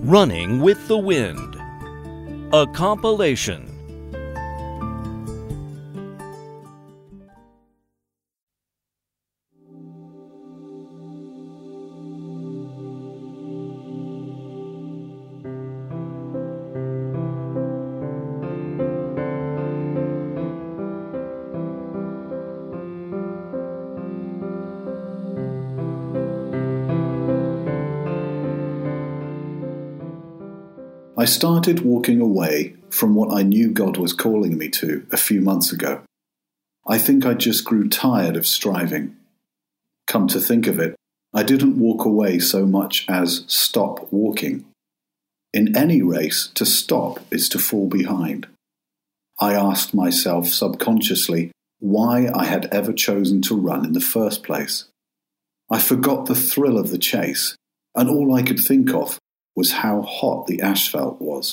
Running with the Wind, a compilation. I started walking away from what I knew God was calling me to a few months ago. I think I just grew tired of striving. Come to think of it, I didn't walk away so much as stop walking. In any race, to stop is to fall behind. I asked myself subconsciously why I had ever chosen to run in the first place. I forgot the thrill of the chase, and all I could think of was how hot the asphalt was.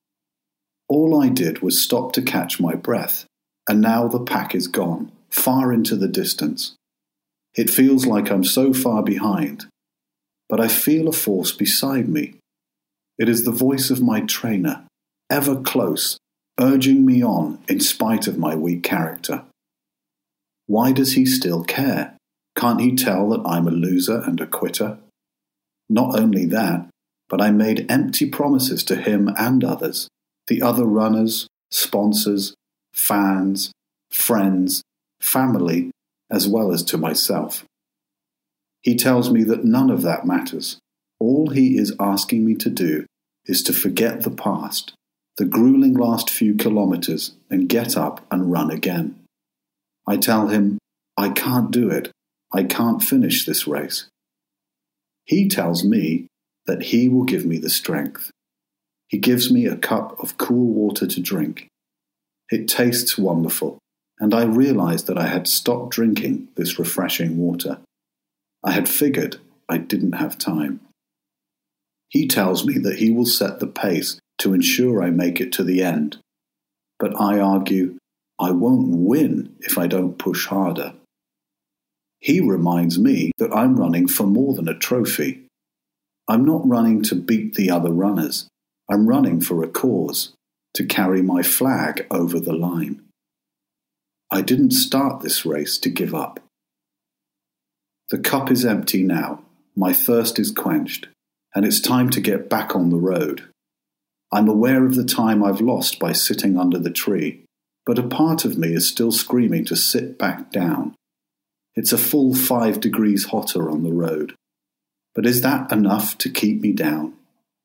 All I did was stop to catch my breath, and now the pack is gone, far into the distance. It feels like I'm so far behind, but I feel a force beside me. It is the voice of my trainer, ever close, urging me on in spite of my weak character. Why does he still care? Can't he tell that I'm a loser and a quitter? Not only that, but I made empty promises to him and others, the other runners, sponsors, fans, friends, family, as well as to myself. He tells me that none of that matters. All he is asking me to do is to forget the past, the grueling last few kilometers, and get up and run again. I tell him, I can't do it. I can't finish this race. He tells me that he will give me the strength. He gives me a cup of cool water to drink. It tastes wonderful, and I realized that I had stopped drinking this refreshing water. I had figured I didn't have time. He tells me that he will set the pace to ensure I make it to the end. But I argue, I won't win if I don't push harder. He reminds me that I'm running for more than a trophy. I'm not running to beat the other runners. I'm running for a cause, to carry my flag over the line. I didn't start this race to give up. The cup is empty now, my thirst is quenched, and it's time to get back on the road. I'm aware of the time I've lost by sitting under the tree, but a part of me is still screaming to sit back down. It's a full 5 degrees hotter on the road. But is that enough to keep me down?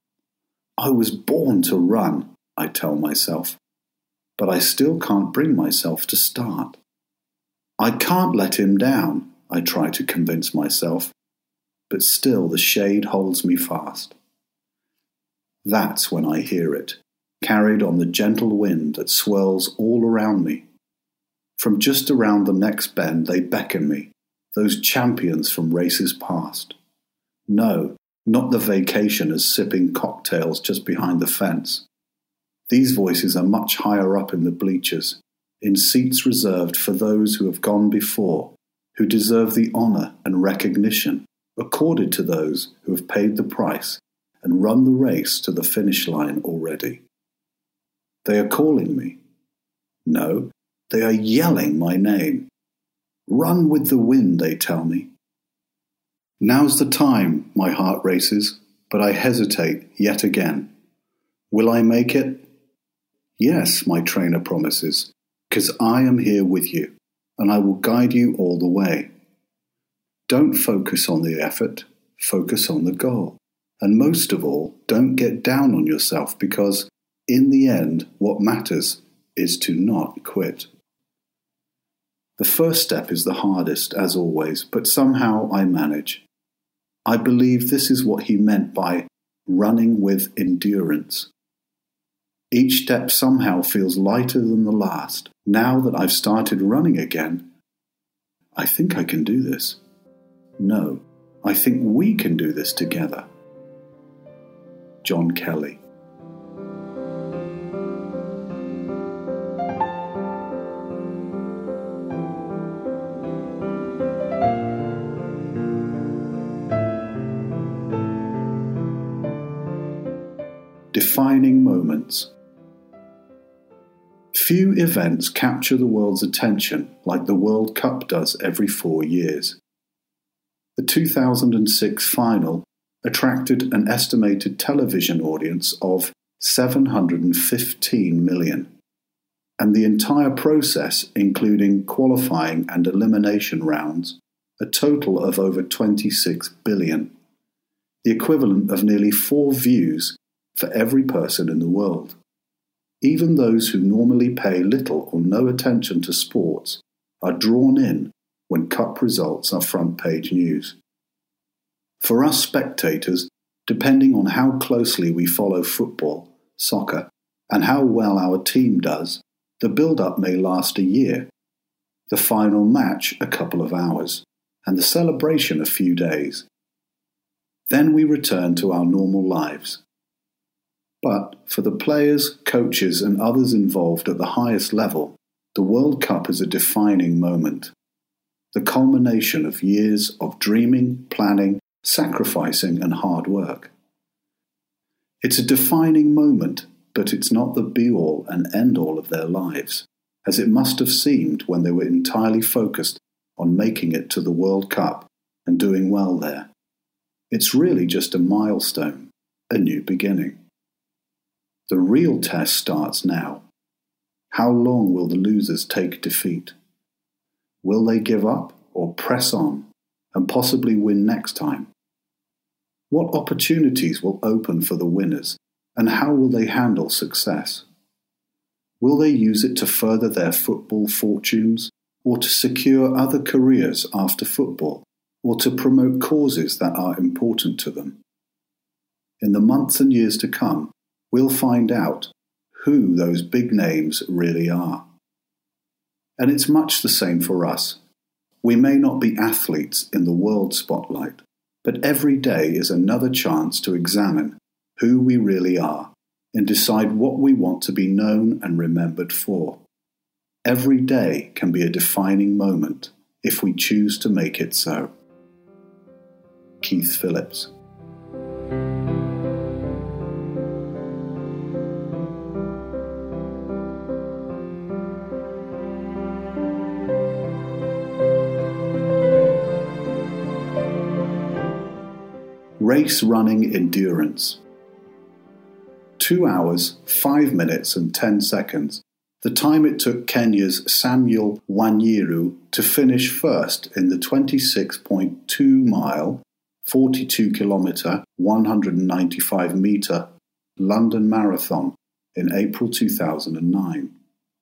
I was born to run, I tell myself, but I still can't bring myself to start. I can't let him down, I try to convince myself, but still the shade holds me fast. That's when I hear it, carried on the gentle wind that swirls all around me. From just around the next bend they beckon me, those champions from races past. No, not the vacationers sipping cocktails just behind the fence. These voices are much higher up in the bleachers, in seats reserved for those who have gone before, who deserve the honour and recognition accorded to those who have paid the price and run the race to the finish line already. They are calling me. No, they are yelling my name. Run with the wind, they tell me. Now's the time, my heart races, but I hesitate yet again. Will I make it? Yes, my trainer promises, because I am here with you, and I will guide you all the way. Don't focus on the effort, focus on the goal. And most of all, don't get down on yourself because, in the end, what matters is to not quit. The first step is the hardest, as always, but somehow I manage. I believe this is what he meant by running with endurance. Each step somehow feels lighter than the last. Now that I've started running again, I think I can do this. No, I think we can do this together. John Kelly. Defining moments. Few events capture the world's attention like the World Cup does every 4 years. The 2006 final attracted an estimated television audience of 715 million, and the entire process, including qualifying and elimination rounds, a total of over 26 billion, the equivalent of nearly 4 views for every person in the world. Even those who normally pay little or no attention to sports are drawn in when cup results are front-page news. For us spectators, depending on how closely we follow football, soccer, and how well our team does, the build-up may last a year, the final match a couple of hours, and the celebration a few days. Then we return to our normal lives. But for the players, coaches, and others involved at the highest level, the World Cup is a defining moment. The culmination of years of dreaming, planning, sacrificing, and hard work. It's a defining moment, but it's not the be-all and end-all of their lives, as it must have seemed when they were entirely focused on making it to the World Cup and doing well there. It's really just a milestone, a new beginning. The real test starts now. How long will the losers take defeat? Will they give up or press on and possibly win next time? What opportunities will open for the winners, and how will they handle success? Will they use it to further their football fortunes, or to secure other careers after football, or to promote causes that are important to them? In the months and years to come, we'll find out who those big names really are. And it's much the same for us. We may not be athletes in the world spotlight, but every day is another chance to examine who we really are and decide what we want to be known and remembered for. Every day can be a defining moment if we choose to make it so. Keith Phillips. Race running endurance. 2 hours, 5 minutes and 10 seconds, the time it took Kenya's Samuel Wanjiru to finish first in the 26.2 mile, 42 kilometre, 195 metre London Marathon in April 2009.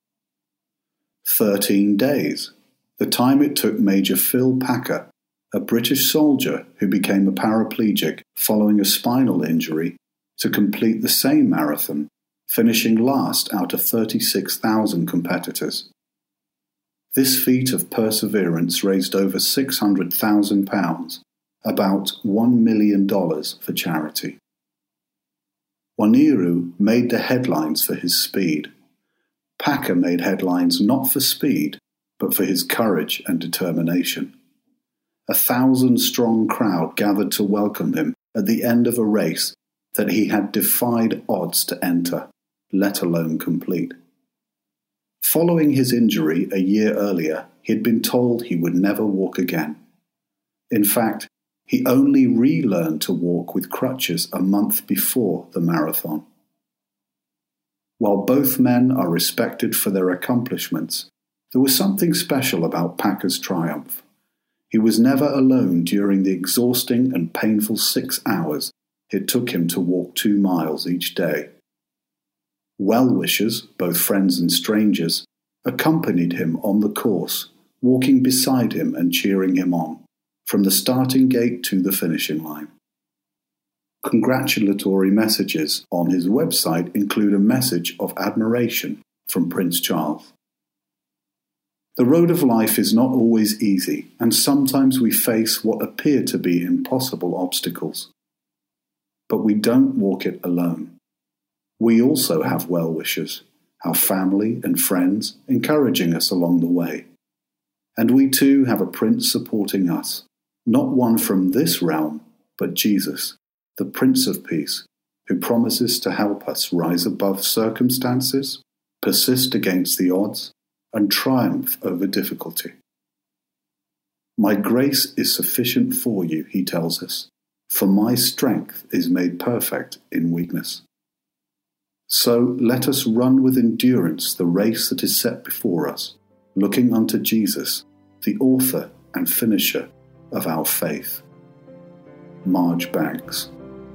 13 days, the time it took Major Phil Packer, a British soldier who became a paraplegic following a spinal injury, to complete the same marathon, finishing last out of 36,000 competitors. This feat of perseverance raised over £600,000, about $1 million for charity. Wanjiru made the headlines for his speed. Packer made headlines not for speed, but for his courage and determination. 1,000-strong crowd gathered to welcome him at the end of a race that he had defied odds to enter, let alone complete. Following his injury a year earlier, he had been told he would never walk again. In fact, he only relearned to walk with crutches a month before the marathon. While both men are respected for their accomplishments, there was something special about Packer's triumph. He was never alone during the exhausting and painful 6 hours it took him to walk 2 miles each day. Well-wishers, both friends and strangers, accompanied him on the course, walking beside him and cheering him on, from the starting gate to the finishing line. Congratulatory messages on his website include a message of admiration from Prince Charles. The road of life is not always easy, and sometimes we face what appear to be impossible obstacles. But we don't walk it alone. We also have well-wishers, our family and friends encouraging us along the way. And we too have a Prince supporting us, not one from this realm, but Jesus, the Prince of Peace, who promises to help us rise above circumstances, persist against the odds, and triumph over difficulty. My grace is sufficient for you, he tells us, for my strength is made perfect in weakness. So let us run with endurance the race that is set before us, looking unto Jesus, the author and finisher of our faith. Marge Banks.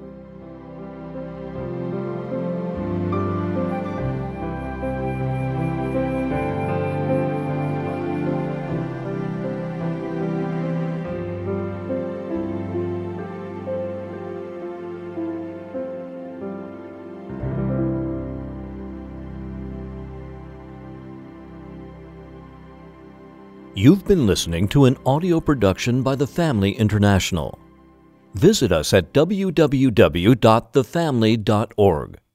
You've been listening to an audio production by The Family International. Visit us at www.thefamily.org.